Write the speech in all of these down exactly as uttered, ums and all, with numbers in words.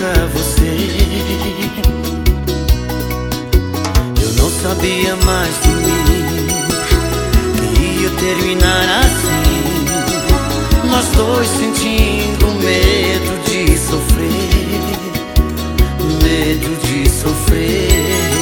pra você. Eu não sabia mais de mim, que ia terminar assim. Nós dois sentindo medo de sofrer, medo de sofrer.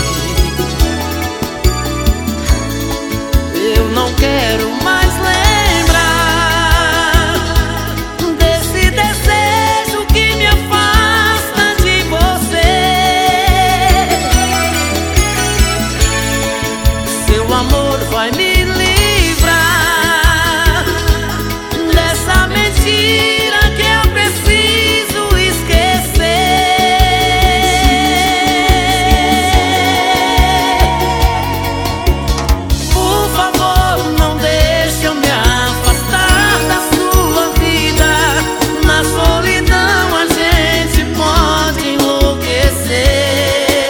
Eu não quero mais lembrar desse desejo que me afasta de você. Seu amor vai me livrar dessa mentira que eu preciso esquecer. Por favor, não deixe eu me afastar da sua vida. Na solidão a gente pode enlouquecer.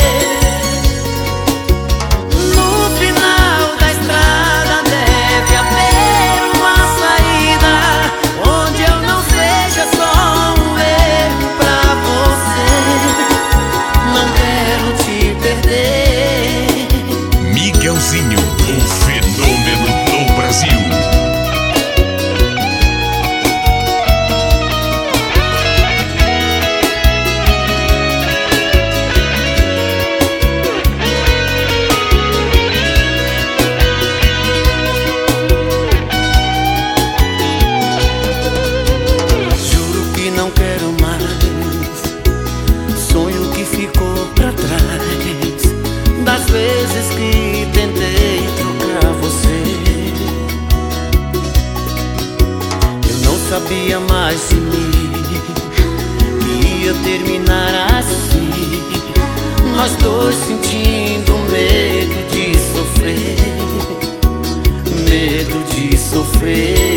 No final da estrada deve haver uma saída, onde eu não seja só um erro pra você. Não quero te perder. Miguelzinho, o fenômeno do Brasil. Juro que não quero mais. Sonho que ficou pra trás, das vezes que tentei trocar você. Eu não sabia mais de mim, que ia terminar assim. Nós dois sentindo medo de sofrer, medo de sofrer.